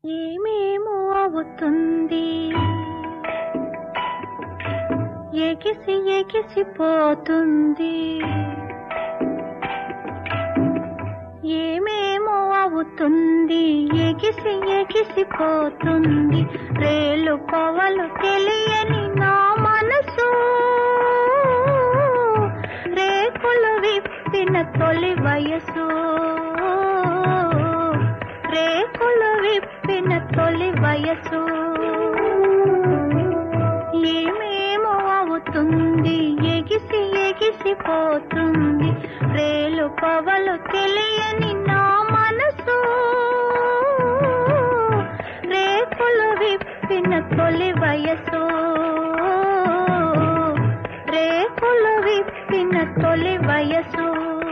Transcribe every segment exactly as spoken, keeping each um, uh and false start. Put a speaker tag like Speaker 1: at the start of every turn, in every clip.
Speaker 1: ఏమేమో అవుతుంది, ఎగిసి ఎగిసిపోతుంది. ఏమేమో అవుతుంది, ఎగిసి ఎగిసిపోతుంది. రేలు పవలు తెలియని నా మనసు, రేకులు విప్పిన తొలి వయసు, రేకులు విప్పిన తొలి వయసు. ఏమేమో అవుతుంది, ఎగిసి ఎగిసిపోతుంది. రేలు పవలు తెలియని నా మనసు, రేకులు విప్పిన తొలి వయసు, రేకులు విప్పిన తొలి వయసు.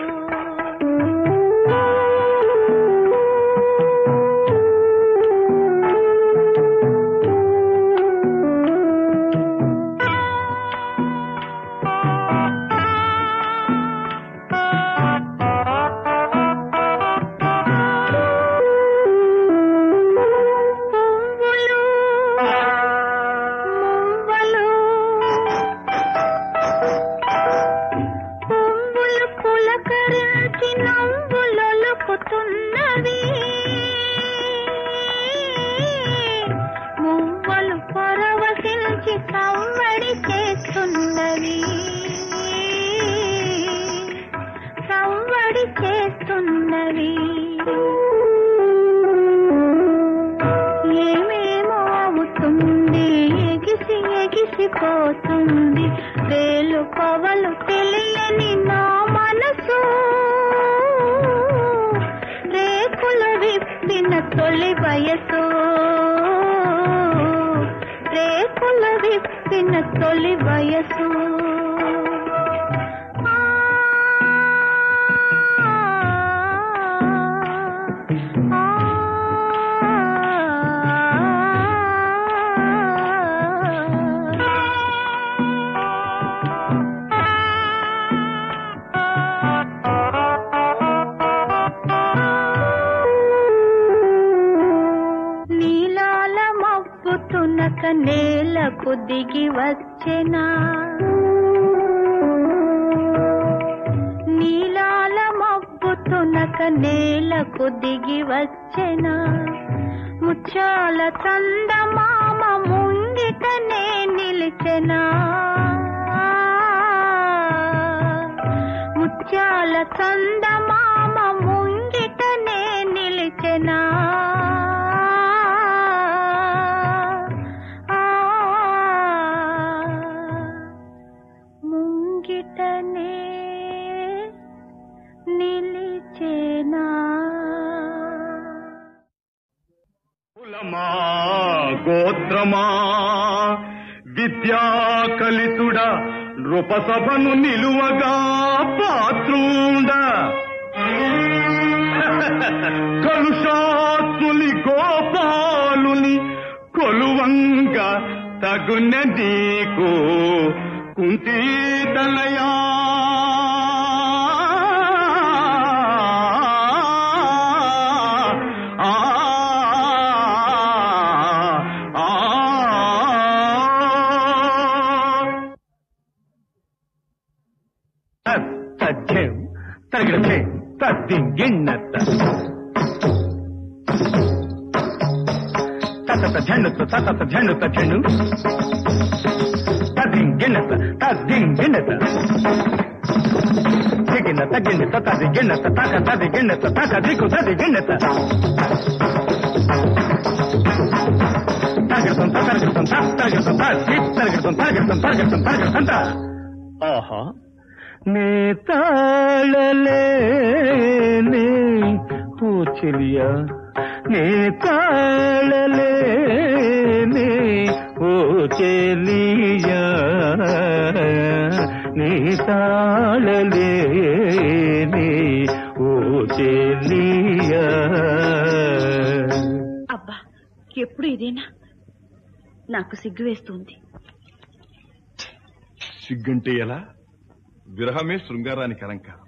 Speaker 1: మువ్వలు పరవశించి సవ్వడి చేస్తున్నవి, సవ్వడి చేస్తున్నవి. ఏమేమో అవుతుంది, ఎగిసి ఎగిసిపోతుంది. రేలు పవలు తెలియని నా మనసు, రేకులు విప్పిన తొలి వయసు, రేకులు విప్పిన తొలి వయసు. తునక నేలకు దిగి వచ్చెనా, నీలాల మబ్బు తునక నేలకు దిగి వచ్చెనా. ముచ్చాల చందమామ ముంగిటనే నిలిచెనా, ముచ్చాల చందమామ ముంగిటనే నిలిచెనా.
Speaker 2: కులమా గోత్రమా విద్యాకలితుడ నృపసభను నిలువగా పాత్రుండ, కలుషాత్ముని గోపాలుని కొలువంగా తగున నీకు కుంతీతనయా. తరగడమే తద్దింగిన్నత తతత ఝండుత తతత ఝండుత ఝండు తద్దింగిన్నత తద్దింగిన్నత దిగిన్నత గిన్నత తదిగిన్నత తక తదిగిన్నత తక దిక్కు తదిగిన్నత తరగడం తరగడం తరగడం తరగడం తరగడం తరగడం తరగడం. ఆహా నే తాళలేనే ఓ చెలియా, నే తాళలేనే ఓ చెలియా, నే తాళలేనే ఓ చెలియా.
Speaker 3: అబ్బా ఎప్పుడు ఇదేనా? నాకు సిగ్గు వేస్తుంది.
Speaker 4: సిగ్గంటే ఎలా? విరహమే శృంగారానికి అలంకారం.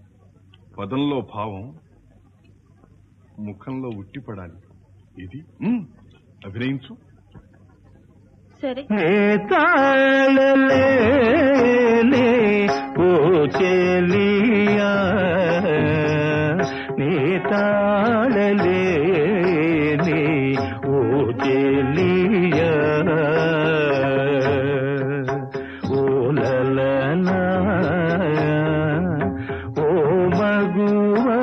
Speaker 4: పదంలో భావం, ముఖంలో ఉట్టిపడాలి. ఇది అభినయించు.
Speaker 3: సరే.
Speaker 2: నే తాళలేనే ఓ చెలియా, నే తాళలేనే ఓ చెలియా, ఓ లలనా ఓ మగువా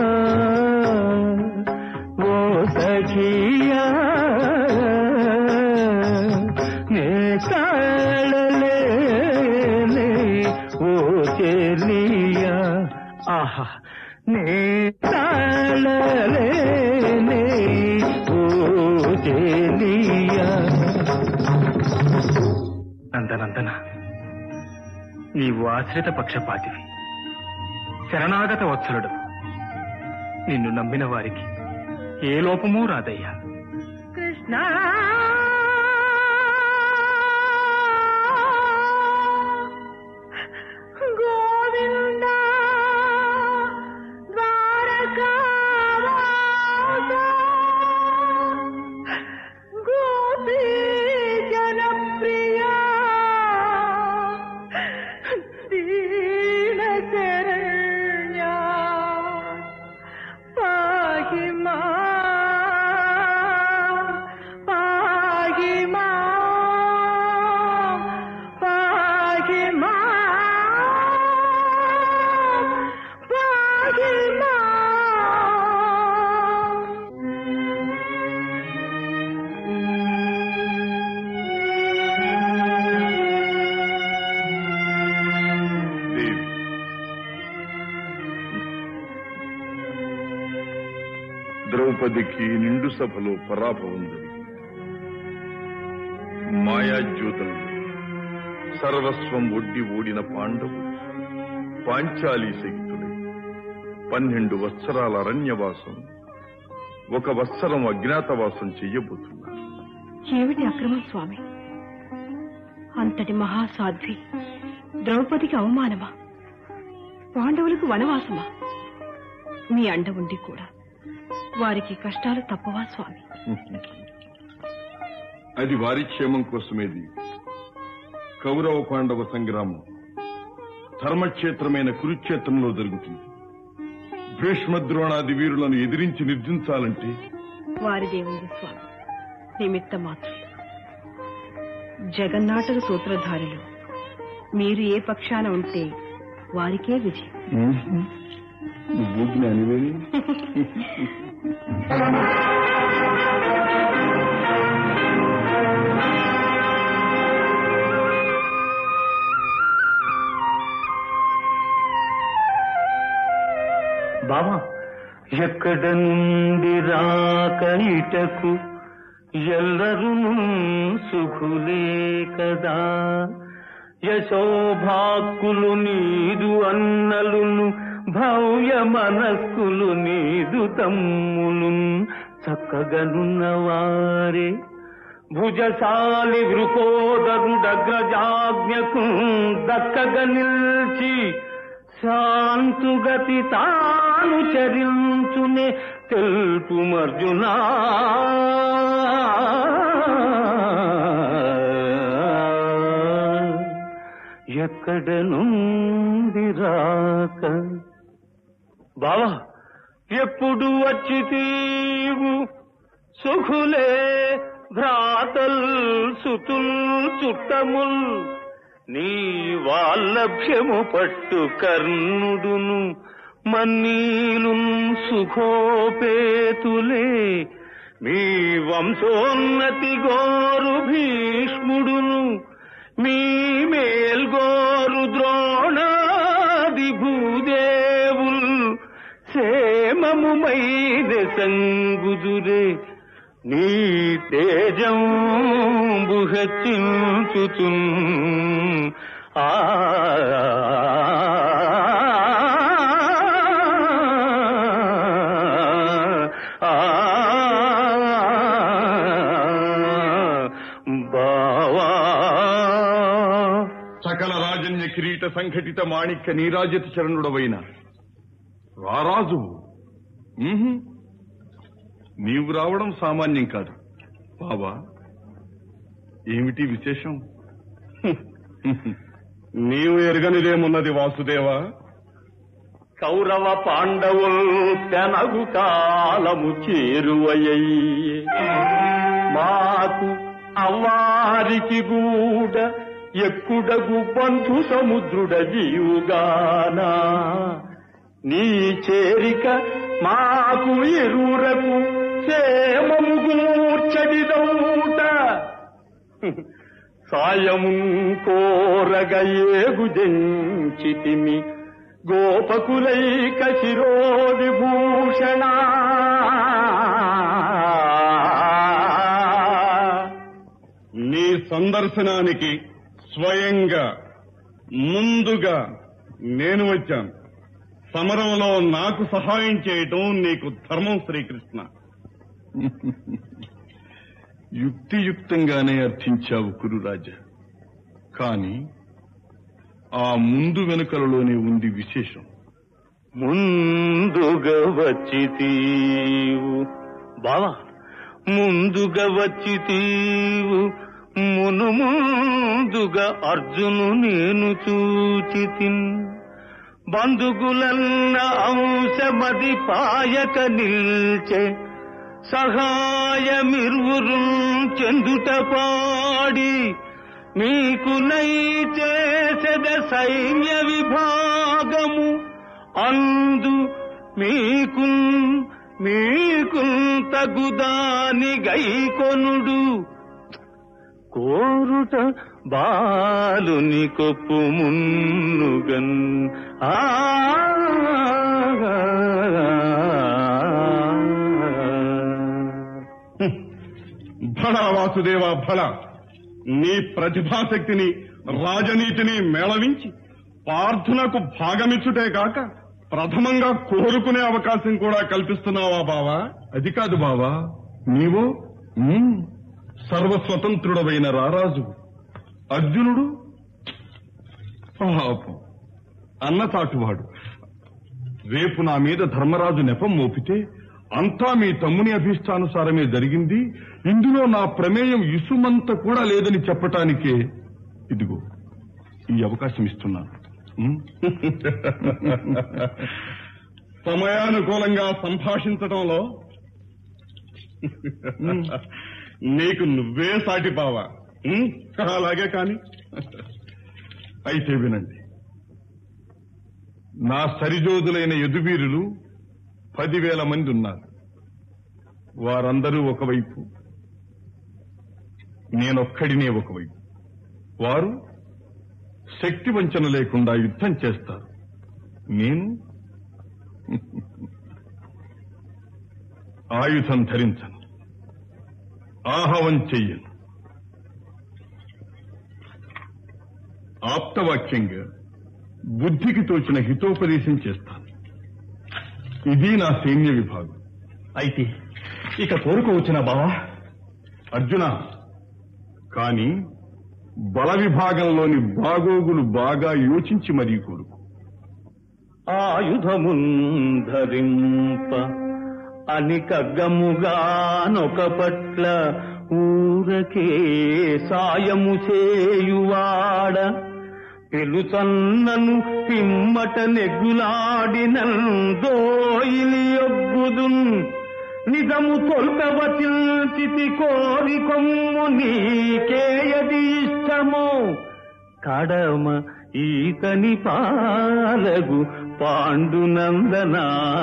Speaker 2: ఓ సఖియా, నే తాళలేనే ఓ చెలియా. ఆహా, నే తాళలేనే ఓ చెలియా. నందనందన, నీవు ఆశ్రిత పక్షపాతివి, శరణాగత వత్సలుడు. నిన్ను నమ్మిన వారికి ఏ లోపమూ రాదయ్యా.
Speaker 1: కృష్ణ గోవింద ద్వారకావాస గోపీ జనప్రియా దీన శరణ్యా పాహి మా పాహి మా పాహి మా పాహి మా.
Speaker 4: దేవి, ద్రౌపదికి నిండు సభలో పరాభవం జరిగింది. మాయాజ్యోతులు సర్వస్వం ఒడ్డి ఓడిన పాండవులు పాంచాలి సహితులై పన్నెండు వత్సరాల అరణ్యవాసం, ఒక వత్సరం అజ్ఞాతవాసం చెయ్యబోతున్నారు.
Speaker 3: ఏమిటి అక్రమం స్వామి? అంతటి మహాసాధ్వి ద్రౌపదికి అవమానమా? పాండవులకు వనవాసమా? మీ అండ ఉండి కూడా వారికి కష్టాలు తప్పవా స్వామి?
Speaker 4: అది వారి క్షేమం కోసమేది. కౌరవ పాండవ సంగ్రామం ధర్మక్షేత్రమైన కురుక్షేత్రంలో జరుగుతుంది. భీష్మద్రోణాది వీరులను ఎదిరించి నిర్జించాలంటే
Speaker 3: వారిదేముంది స్వామి, నిమిత్త మాత్రులు. జగన్నాటక సూత్రధారులు మీరు ఏ పక్షాన ఉంటే వారికే విజయం.
Speaker 4: నువ్వు జ్ఞానివే.
Speaker 2: బావా, ఎక్కడ నుండి రాక ఇటకు ఎల్లరును సుఖులే కదా. యశోభాక్కులు నీదు అన్నలును, భవ్య మనస్కులు నీదు తమ్ములు చక్కగనున్నవారే. భుజశాలి వృకోదరుడగ్రజాజ్ఞకు దక్కగ నిల్చి శాంతుగతి తాను చరించునే తెలుపుమర్జునా. ఎక్కడ నుండి రాక బావా, ఎప్పుడు వచ్చి తీవు సుఖులే భ్రాతల్ సుతుల్ చుట్టముల్. నీ వాల్లభ్యము పట్టు కర్ణుడును మన్నీలు సుఖోపేతులే. మీ వంశోన్నతి గోరు భీష్ముడును, మీ మేల్గోరు ద్రోణాది భూదేవుల్. క్షేమముమైన సంగుదురే నీ తేజం బుహచించుచున్. ఆ బావా,
Speaker 4: సకల రాజన్య కిరీట సంఘటిత మాణిక్య నీరాజిత చరణుడవైన రారాజు, నీవు రావడం సామాన్యం కాదు. బావా, ఏమిటి విశేషం?
Speaker 5: నీవు ఎరగనిదేమున్నది వాసుదేవా? కౌరవ పాండవుల్ తెనగు కాలము చేరువయ్యే మాకు అవ్వారికి గూడ ఎక్కుడగు బంధు సముద్రుడ జీవుగానా నీ చేరిక మాకు ఎరురకు క్షేమము గూర్చడిదౌట సాయము కోరగ ఏగుజంచితిమి గోపకులైక శిరోవిభూషణ.
Speaker 4: నీ సందర్శనానికి స్వయంగా ముందుగా నేను వచ్చాను. సమరంలో నాకు సహాయం చేయటం నీకు ధర్మం శ్రీకృష్ణ. యుక్తియుక్తంగానే అర్థించావు కురురాజా, కాని ఆ ముందు వెనుకలలోనే ఉంది విశేషం.
Speaker 5: ముందుగా వచ్చితీవు బావా, ముందుగా వచ్చితీవు మును ముందుగా అర్జును నేను చూచితిన్ బంధుగులన్న అంశమది పాయక నిల్చే సహాయమిరువురు చెందుట పాడి మీకు నై చేసెద సైన్య విభాగము అందు మీకు మీకు తగుదాని గైకొనుడు కోరుట బాలుని కొప్పు మున్నుగన్. ఆ
Speaker 4: భళ వాసుదేవ భళ, నీ ప్రతిభాశక్తిని రాజనీతిని మేళవించి పార్థునకు భాగమిచ్చుటే కాక ప్రథమంగా కోరుకునే అవకాశం కూడా కల్పిస్తున్నావా బావా? అది కాదు బావా, నీవో సర్వస్వతంత్రుడవైన రారాజు. అర్జునుడు పాపం అన్నచాటువాడు. రేపు నా మీద ధర్మరాజు నెపం మోపితే అంతా మీ తమ్ముని అభీష్టానుసారమే జరిగింది, ఇందులో నా ప్రమేయం ఇసుమంత కూడా లేదని చెప్పటానికే ఇదిగో ఈ అవకాశం ఇస్తున్నాను. సమయానుకూలంగా సంభాషించడంలో నీకు నువ్వే సాటి బావా. అలాగే కాని అయితే వినండి. నా సరిజోదులైన యదువీరులు పదివేల మంది ఉన్నారు. వారందరూ ఒకవైపు, నేనొక్కడినే ఒకవైపు. వారు శక్తి వంచన లేకుండా యుద్ధం చేస్తారు. నేను ఆయుధం ధరించను, ఆహవం చెయ్యను. ఆప్తవాక్యంగా బుద్ధికి తోచిన హితోపదేశం చేస్తాను. ఇది నా సైన్య విభాగం.
Speaker 5: అయితే ఇక కోరుకోవచ్చునా బావా?
Speaker 4: అర్జున, కాని బల విభాగంలోని బాగోగులు బాగా యోచించి మరీ కోరుకు.
Speaker 5: ఆయుధముంధరింప అని కగ్గముగానొక పట్ల ఊరకే సాయము చేయువాడ పెలుచన్నను పిమ్మట నెగ్గులాడినందోయిలి యొగ్గుదున్ నిజము తొల్పవచిల్చితి కోరి కొమ్ము నీకేయది ఇష్టమో కడమ ఈతని పాలగు పాండునందన.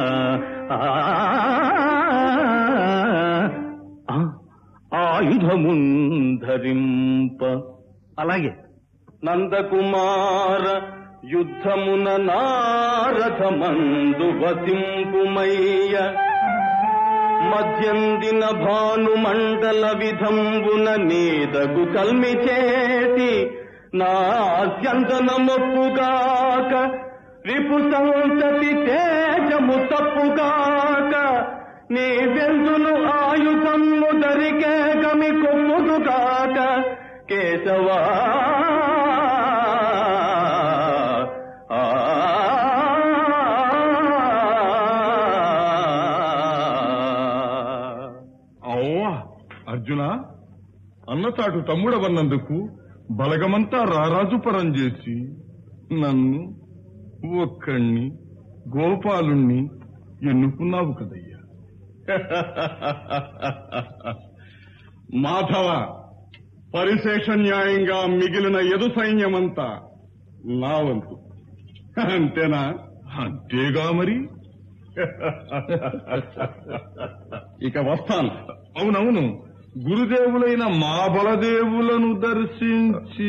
Speaker 5: ఆయుధముంధరింప అలాగే నందకుమార యుద్ధమున నారథమందు వసింపుమయ్య మధ్యందిన భానుమండల విధంబున నీదగు కల్మి చేతి నాస్యంతనమొప్పుగాక రిపు సంతతి తేజము తప్పుగాక నీ వెందును ఆయుధము దరికే గమి కొమ్ముదుగాక కేశవా.
Speaker 4: అర్జున, వలన అన్నచాటు తమ్ముడవన్నందుకు బలగమంతా రారాజు పరం చేసి నన్ను ఒక్కణ్ణి గోపాలుణ్ణి ఎన్నుకున్నావు కదయ్యా. మాధవ, పరిశేష న్యాయంగా మిగిలిన యదు సైన్యమంతా నా వంతు. అంతేనా? అంతేగా మరి. ఇక వస్తాను. అవునవును, గురుదేవులైన మా బలదేవులను దర్శించి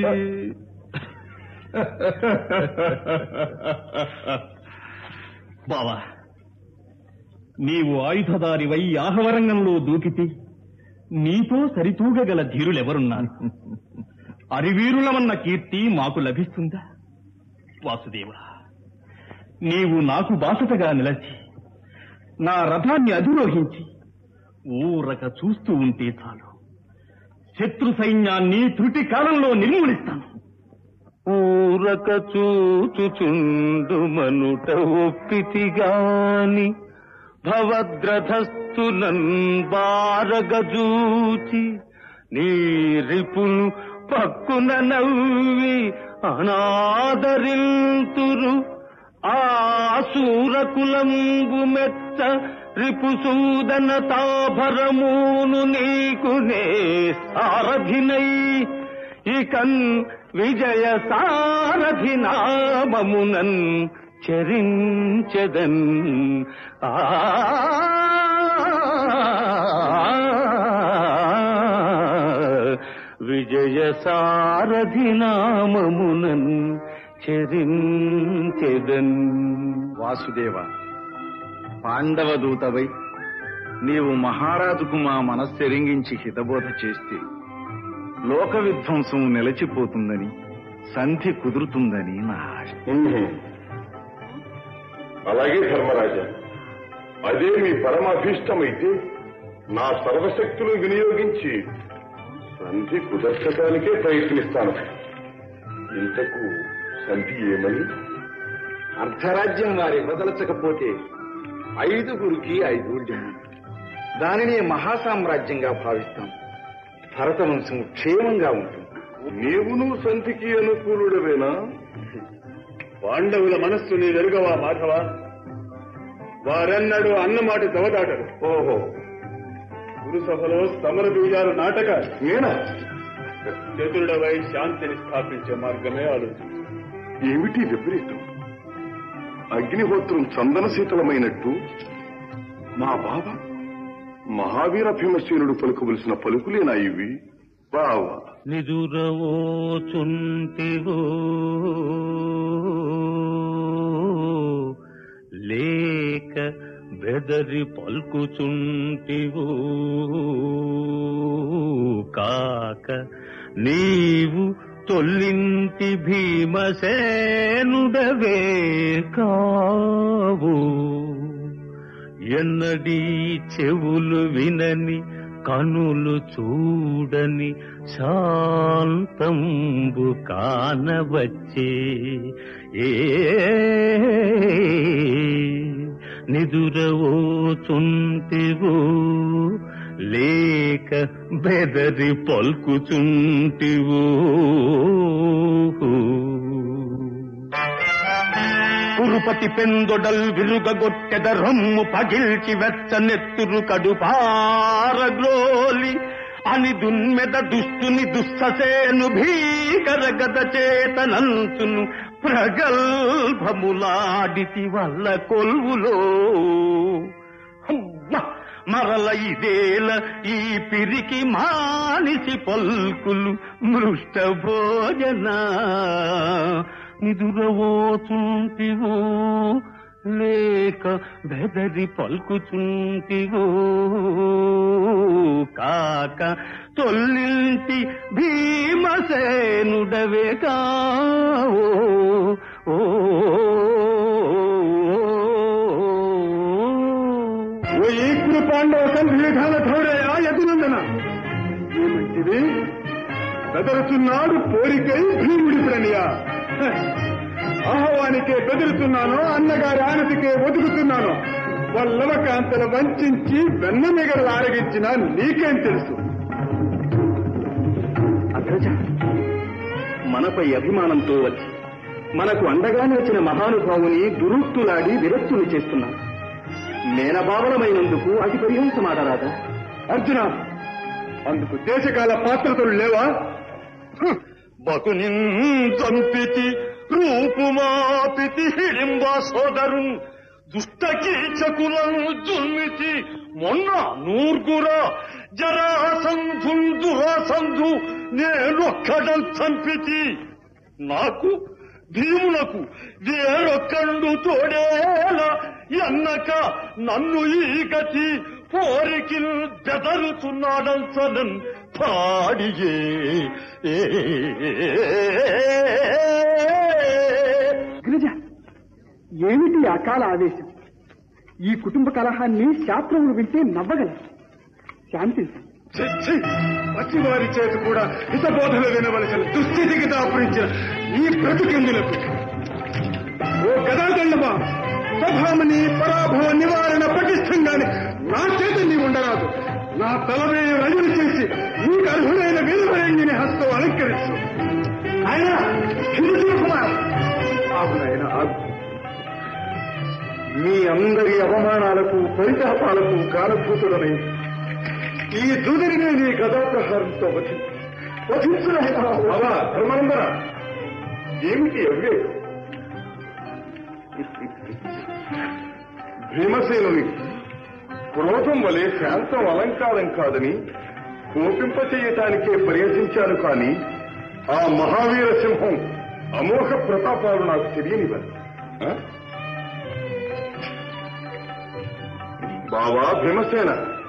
Speaker 5: బావా, నీవు ఆయుధదారివై ఆహవరంగంలో దూకితే నీతో సరితూగగల ధీరులెవరున్నారు? అరివీరులమన్న కీర్తి మాకు లభిస్తుందా? వాసుదేవ, నీవు నాకు బాసటగా నిలచి నా రథాన్ని అధిరోహించి ఊరక చూస్తూ ఉంటే చాలు, శత్రు సైన్యాన్ని త్రుటి కాలంలో నిర్మూలిస్తాను.
Speaker 6: ఊరక చూచుచుండు మనుట ఒప్పితిగాని భవద్రథస్థులన్ బారగజూచి నీ రిపులు పక్కున నవ్వి అనాదరింతురు. ఆ సూరకులంబు మెచ్చ రిపుసూదన తాభరమూను నీకునే సారథినై ఇకన్ విజయ సారథి నామమునన్ చరించెదన్. ఆ విజయ సారథి నామమునన్ చరించెదన్.
Speaker 2: వాసుదేవ, పాండవ దూతవై నీవు మహారాజుకు మా మనస్సెరింగించి హితబోధ చేస్తే లోక విధ్వంసం నిలచిపోతుందని, సంధి కుదురుతుందని నా ఆశ.
Speaker 4: అలాగే ధర్మరాజా, అదే మీ పరమాభీష్టమైతే నా సర్వశక్తులు వినియోగించి సంధి కుదర్చడానికే ప్రయత్నిస్తాను. ఇంతకు సంధి ఏమని?
Speaker 2: అర్ధరాజ్యం వారి వదలచకపోతే ఐదుగురికి ఐదూళ్యం, దానినే మహాసామ్రాజ్యంగా భావిస్తాం. భరతవంశం క్షేమంగా ఉంటుంది.
Speaker 4: నీవును సంధికి అనుకూలుడవేనా?
Speaker 7: పాండవుల మనస్సు నీ వెరుగవా మాధవ? వారెన్నడూ అన్నమాట దవదాటరు.
Speaker 4: ఓహో,
Speaker 7: గురుసభలో సమర బీజాలు నాటక
Speaker 4: నేనా?
Speaker 7: చతురుడవై శాంతిని స్థాపించే మార్గమే ఆలోచించు.
Speaker 4: ఏమిటి విపరీతం? అగ్నిహోత్రం చందన శీతలమైనట్టు మా బాబా మహావీర భీమసేనుడు పలుకవలసిన పలుకులేనా ఇవి? బావా,
Speaker 6: నిదురవో చుంటివో లేక బెదరి పలుకుచుంటివో కాక నీవు తొల్లింటి భీమసేనుడవే కావు. ఎన్నడీ చెవులు వినని కనులు చూడని శాంతంబు కానవచ్చే ఏ నిదురవో చుంటివో లేక బెదరి పల్కుచుంటివో. కురుపతి పెందొడల్ విరుగగొట్టెద రొమ్ము పగిల్చి వెచ్చ నెత్తురు కడుపారగ్రోలి అని దున్మెద దుష్టుని దుస్ససేను భీకర గద చేతనంచును ప్రగల్భములాడితి వల్ల కొల్వులో. మరల ఇదేల ఈ పిరికి మానిసి పల్కులు మృష్ట భోజన. నిదురవోచుంటివో లేక బెదరి పల్కుచుంటివో కాక తొల్లింటి భీమసేనుడవే కావో. ఓ
Speaker 7: ఈకుడు పాండవ సంధివిధాన ధౌరయా యదునందన, ఏమంటిది? బెదరుచున్నాడు పోరికై భీముడి ప్రణియా. ఆహ్వానికే బెదురుతున్నానో అన్నగారి ఆనతికే ఒదుగుతున్నానో వల్లవ కాంతలు వంచి వెన్న మిగలు ఆరగించినా నీకేం తెలుసు?
Speaker 5: మనపై అభిమానంతో వచ్చి మనకు అండగా నిలిచిన మహానుభావుని దురుక్తులాడి విరక్తులు చేస్తున్నాం. మేనభావనమైనందుకు అతి పరిహంసమాడరాదా?
Speaker 7: అర్జున, అందుకు దేశకాల పాత్రతలు లేవా?
Speaker 6: బకుని చంపితి రూపుమాపితి హిడింబా సోదరున్ దుష్ట కీచకులను జుల్మితి మొన్న నూర్గురా జరాసంధు దురాసంధు నేనొక్కడం చంపితి. నాకు భీములకు వేరొక్కడు తోడేలా ఎన్నక నన్ను ఈ గతి పోరికి బెదరుతున్నాడంచనన్ పాడియే.
Speaker 7: గిరిజ, ఏమిటి అకాల ఆవేశం? ఈ కుటుంబ కలహాన్ని శాస్త్రములు వింటే నవ్వగలరు. శాంతించు. పచ్చివారి చేతి కూడా హితబోధలు వినవలసిన దుస్థితికి దాపురించిన ఈ బ్రతుకెందులకు? ఓ గదాదండమా, స్వభామని పరాభవ నివారణ పటిష్టంగానే నా చేత నీ ఉండరాదు. నా తలమే రజలు చేసి నీకు అర్హుడైన వీరవరంగిని హస్తం అలంకరించు. ఆయన కుమార్, అవునైనా మీ అందరి అవమానాలకు పరితాపాలకు కారణభూతులనై ఈ దూదరిని నీ గదాప్రహారంతో వధించునైనా ధర్మనందన. ఏమిటి అవే? భీమసేనుని క్రోధం వలె శాంతం అలంకారం కాదని కోపింపచేయటానికే ప్రయత్నించాను కానీ ఆ మహావీర సింహం అమోఘ ప్రతాపాలు నాకు తెలియనివ్వరు. బావా భీమసేన,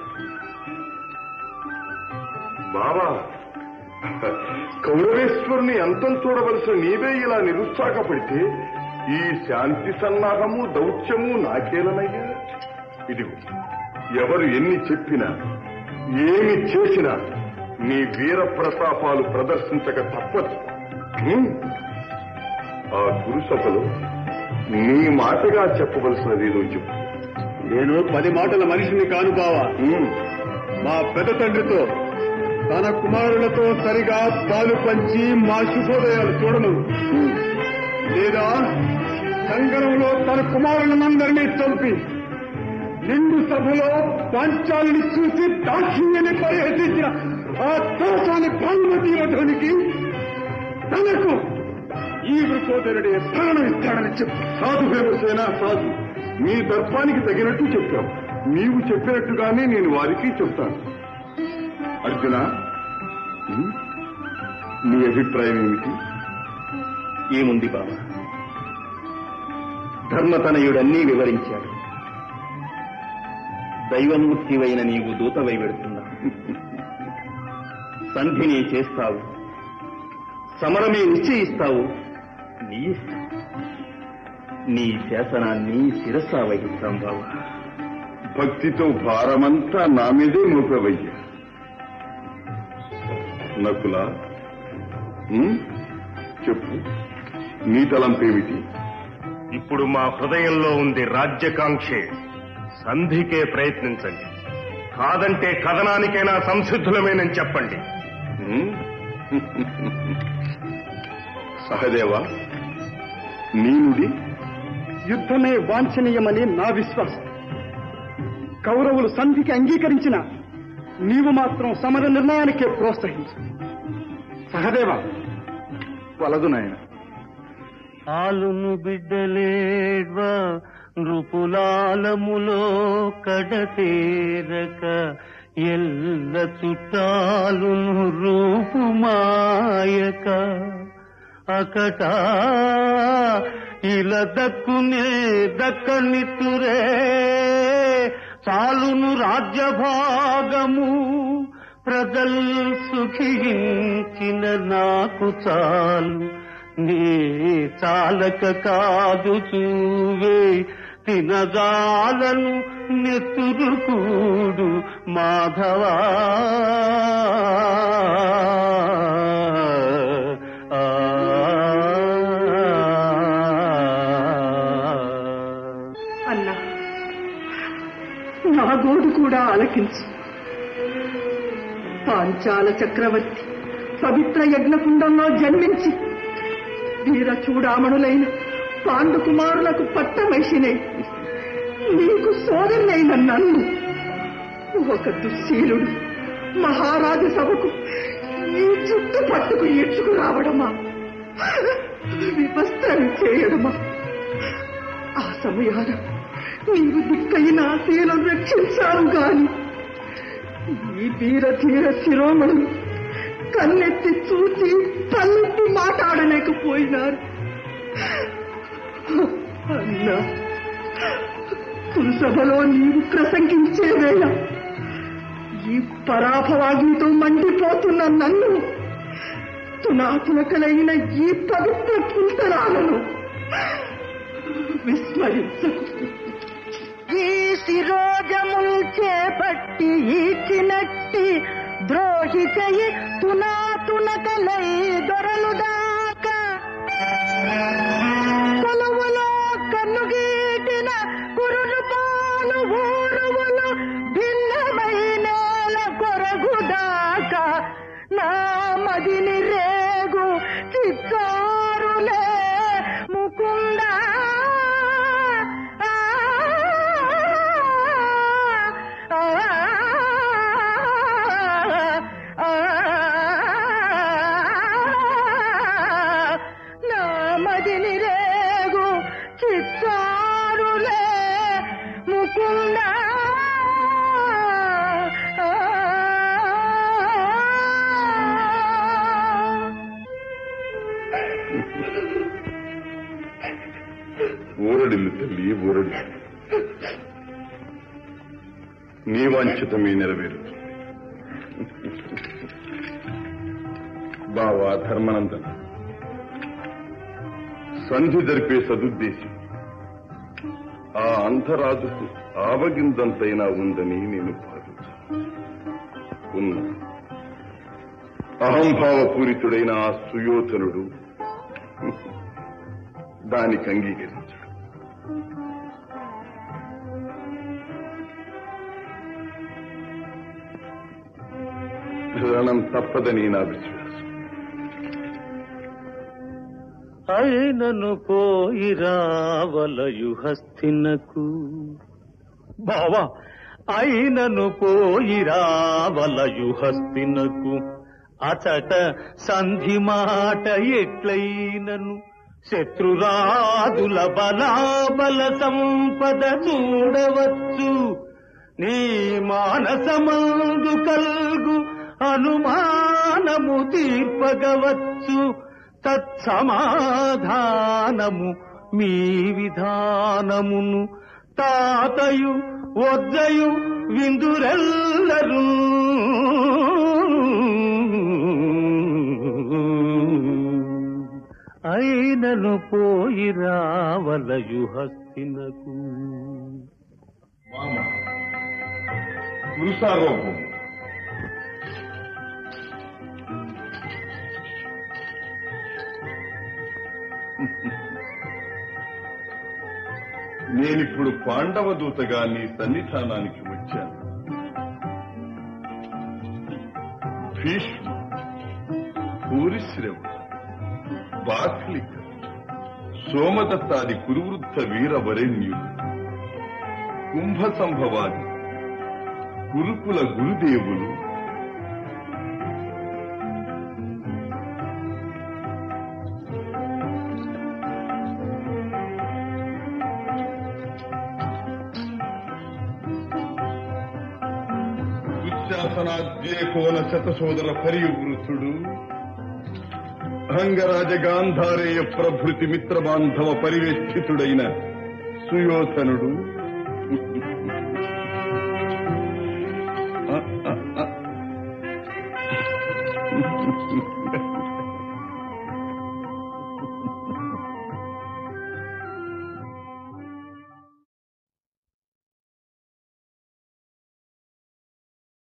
Speaker 7: బావా, కౌరవేశ్వరుని అంతం చూడవలసిన నీవే ఇలా నిరుత్సాహపడితే ఈ శాంతి సన్నాహము దౌత్యము నాకేలనయ్యా. ఇదిగో, ఎవరు ఎన్ని చెప్పినా ఏమి చేసినా నీ వీర ప్రతాపాలు ప్రదర్శించక తప్పదు. ఆ గురుసభలో నీ మాటగా చెప్పవలసినది ఏదో చెప్పు. నేను పది మాటల మనిషిని కాను బావా. మా పెద్ద తండ్రితో తన కుమారులతో సరిగా పాలు పంచి మా శుభోదయాలు చూడను, లేదా సంగరంలో తన కుమారులందరినీ చంపి నిండు సభలో పాంచాలిని చూసి దాక్షిణ్యని పరిహసించిన ఆ తోసాని భానుమతి వధునికి తనకు ఈ వృకోదరుడే ప్రాణం ఇస్తాడని చెప్పు. సాధు భీమసేన, సాధు, మీ దర్పానికి తగినట్టు చెప్పావు. నీవు చెప్పినట్టుగానే నేను వారికి చెప్తాను. అర్జున, నీ అభిప్రాయం ఏమిటి?
Speaker 5: ఏముంది బాబా, ధర్మతనయుడన్నీ వివరించాడు. దైవమూర్తివైన నీవు దూతవై వెడుతున్నావు. సంధిని చేస్తావు, సమరమే నిశ్చయిస్తావు. నీ ఇష్టం. నీ శాసనాన్ని శిరసా వహిస్తాం బాబా.
Speaker 4: భక్తితో భారమంతా నా మీదే మోపవయ్యా. నకుల, చెప్పు, నీ తలంపేమిటి?
Speaker 6: ఇప్పుడు మా హృదయంలో ఉంది రాజ్యకాంక్షే. సంధికే ప్రయత్నించండి, కాదంటే కథనానికైనా సంసిద్ధులమేనని చెప్పండి.
Speaker 4: సహదేవా, నీ నుడి?
Speaker 7: యుద్ధమే వాంఛనీయమని నా విశ్వాసం. కౌరవులు సంధికి అంగీకరించిన నీవు మాత్రం సమర నిర్ణయానికే ప్రోత్సహించు. సహదేవా, వలదు నాయన.
Speaker 6: ఆలును బిడ్డలేడ్వా నృపులాలములో కడతేరక ఎల్ల చుట్టాలును రూపుమాయక అకట ఇలా దక్కునే దక్కనితురే చాలును రాజ్యభాగము ప్రజల్ సుఖించిన నాకు చాలు. నీ చాలక కాదు చూవే తినజాలను నెత్తురుకూడు మాధవా.
Speaker 3: అన్నా, నా గోడు కూడా ఆలకించు. పాంచాల చక్రవర్తి పవిత్ర యజ్ఞకుండంలో జన్మించి
Speaker 1: వీర చూడామణులైన పాండు కుమారులకు పట్టమైషినే నీకు సోదరునైన నన్ను ఒక దుశ్శీలుడు మహారాజు సభకు ఈ చుట్టు పట్టుకు ఈడ్చుకురావడమా, వివస్త్రం చేయడమా? ఆ సమయాన నీవు దిక్కైన శీలం రక్షించావు గాని ఈ వీర ధీర శిరోమణులు కన్నెత్తి చూచి తల్లెత్తి మాట్లాడలేకపోయినారు. అన్నా, కురుసభలో నీవు ప్రసంగించే వేళ ఈ పరాభవాగ్నితో మండిపోతున్న నన్ను, తునాతునకలైన ఈ పవిత్ర కుంతలాలను విస్మరించకు.
Speaker 8: ఈ శిరోజముల్ చేపట్టి ఈచినట్టి ద్రోహి చెయ్యి తునాతునకలై దొరలు దాకా కొలువులో కన్నుగీటిన కురులు పాలు ఊరువులు భిన్నమైన కొరగుదాకా నా మదిని రేగు చిత్తారులే ముకుందా. నామదిని రేగు చిత్తారులే ముకుంద.
Speaker 4: ఊరడిల్లు తల్లి, ఊరడి. నీ వాంఛితమే నెరవేరుతుంది. బావా ధర్మనందన, సంధి జరిపే సదుద్దేశం ఆ అంధరాజుకు ఆవగిందంతైనా ఉందని నేను భావించాను. ఉన్న అహంభావపూరితుడైన ఆ సుయోధనుడు దానికి అంగీకరించాడు. రణం తప్పదని నా విశ్వాసం.
Speaker 6: అయినను పోయి రావలయు హస్తినకు. బావా, అయినను పోయి రావలయు హస్తినకు. అచట సంధి మాట ఎట్లయినను శత్రురాజుల బలాబల సంపద చూడవచ్చు. నీ మానసమందు కల్గు అనుమానము తీర్పగవచ్చు. తత్సమాధానము మీ విధానమును తాతయు వద్దయు విందురెల్లరూ. అయినను పోయి రావలయు హస్తినకు.
Speaker 4: పురుషారోపం నేనిప్పుడు పాండవ దూతగా నీ సన్నిధానానికి వచ్చాను. భీష్మ, భూరిశ్రవ, బాక్లిక, సోమదత్తాది కురువృద్ధ వీర వరేణ్యులు, కుంభ సంభవాది గురుకుల గురుదేవులు, దుశ్శాసనాద్యేకోన శతసోదర పరివృతుడు, అంగరాజ గాంధారేయ ప్రభృతి మిత్రబాంధవ పరివేష్టితుడైన సుయోధనుడు,